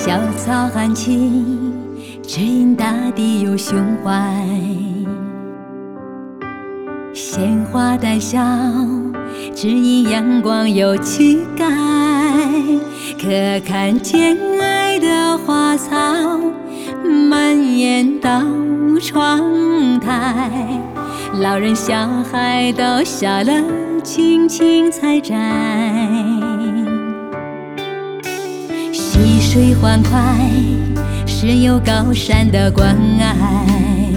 小草含情，指引大地有胸怀。鲜花带笑，指引阳光有气概。可看见爱的花草蔓延到窗台，老人小孩都笑了，轻轻采摘。溪水欢快，是有高山的关爱。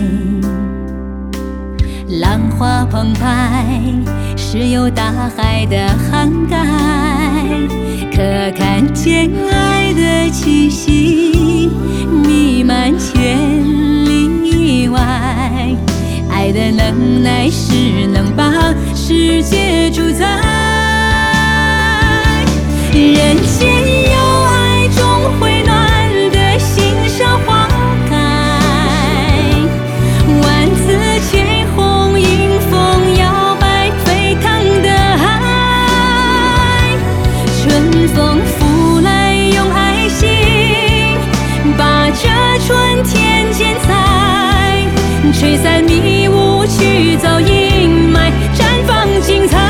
浪花澎湃，是有大海的涵盖。可看见爱的气息弥漫千里外。爱的能耐是能把世界主宰。人间有爱终会暖的心上花开。万紫千红迎风摇摆，沸腾的爱。春风拂来用爱心，把这春天剪裁，吹散迷雾，驱走阴霾，绽放精彩。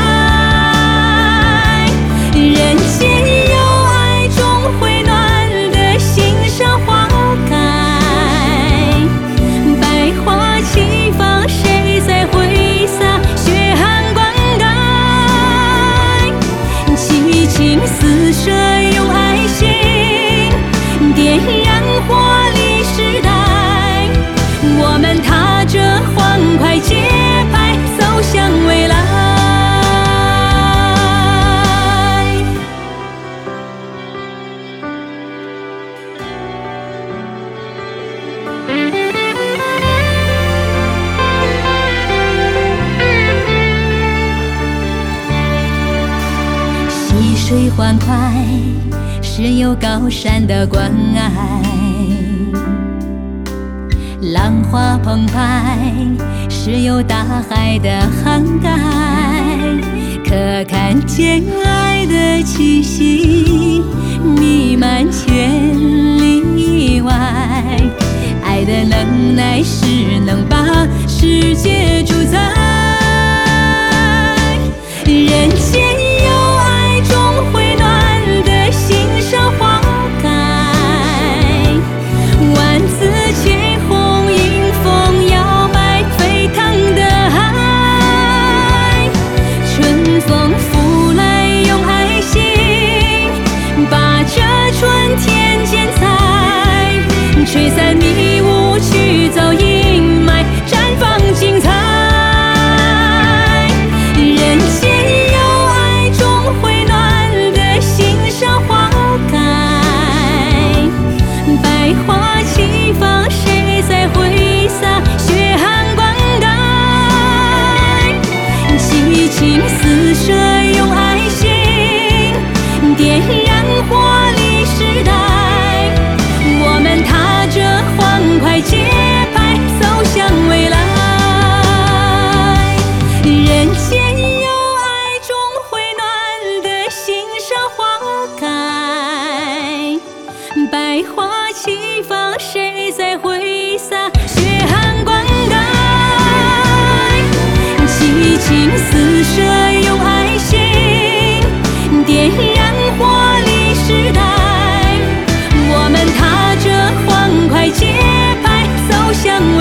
人间有爱终会暖的心上花开。百花齐放，谁在挥洒血汗灌溉？激情四射，用爱心点燃活力时代。我们踏着欢快节拍，走向未来。溪水欢快，是有高山的关爱。浪花澎湃，是有大海的涵盖。可看见爱的气息弥漫千里外。爱的能耐是能把世界主宰。人间有爱终会暖的心上花开。万紫千红迎风摇摆，沸腾的爱。春风拂来用爱心，把这春天剪裁，吹散迷雾，驱走阴霾，绽放精彩。人间有爱终会暖的心上花开。百花齐放，谁在挥洒血汗灌溉？激情四射，用爱心点燃活力时代。我们踏着欢快节拍，走向未来。人间有爱终会暖的心上花开。百花齐放，谁在挥洒血汗灌溉？激情四射，用爱心点燃活力时代。我们踏着欢快节拍，走向未来。